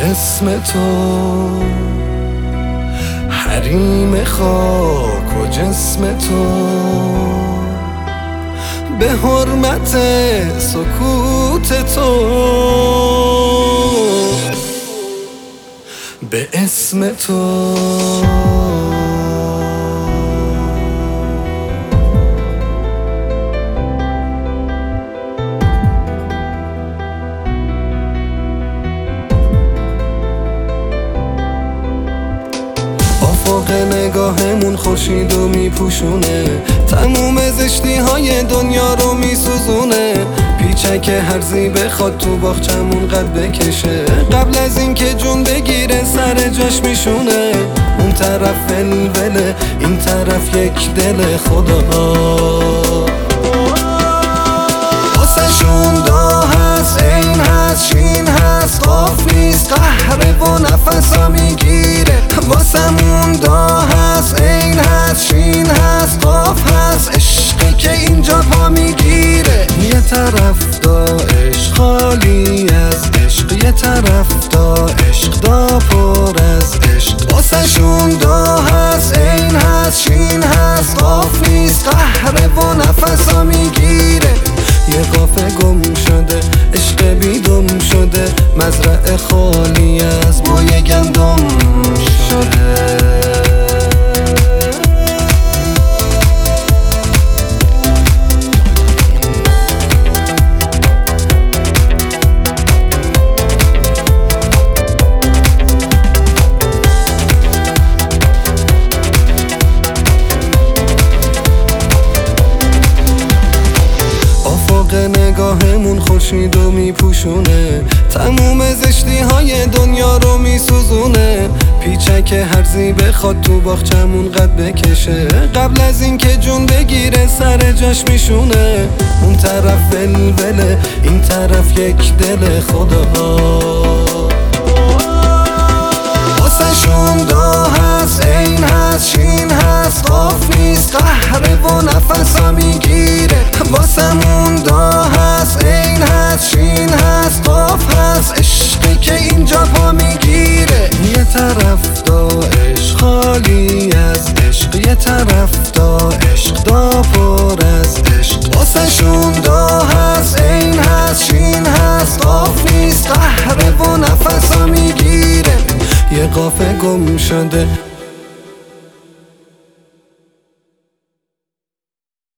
اسم تو، حریم خاک و جسم تو، به حرمت سکوت تو، به اسم تو. افق نگاهمون خورشید و میپوشونه، تموم زشتی های دنیا رو میسوزونه. پیچک هرزی بخواد تو باغچمون قد بکشه، قبل از اینکه جون بگیره سر جاش میشونه. اون طرف ولوله، این طرف یک دل خدا. واسه‌شون دا هست، عین هست، شین هست، قاف نیست، قهره و نفسا میگیره. واسمون دا هست، عین هست، شین هست، قاف هست، عشقی که اینجا پا میگیره. یه طرف دا عشق خالی از عشق، یه طرف دا عشق دا پر از عشق. واسه‌شون دا هست، عین هست، شین هست، قاف نیست، قهره و نفسا میگیره. یه قافه گم شده، عشق بیدم شده، مزرعه خالی از بوی گندم شده. نگاهمون خورشید و میپوشونه، تموم زشتی های دنیا رو میسوزونه. پیچک هرزی بخواد تو باغچمون قد بکشه، قبل از اینکه جون بگیره سر جاش میشونه. اون طرف ولوله، این طرف یک دل خدا. واسه‌شون دا هست، عین هست، شین هست، قاف نیست، قهره و نفسا میگیره. واسمون دا هست، عین هست، شین هست، قاف هست، عشقی که اینجا پا میگیره. یه طرف دا عشق خالی از عشق، یه طرف دا عشق دا پر از عشق. واسه‌شون دا هست، عین هست، شین هست، قاف نیست، قهره و نفسا میگیره. یه قافه گم شده،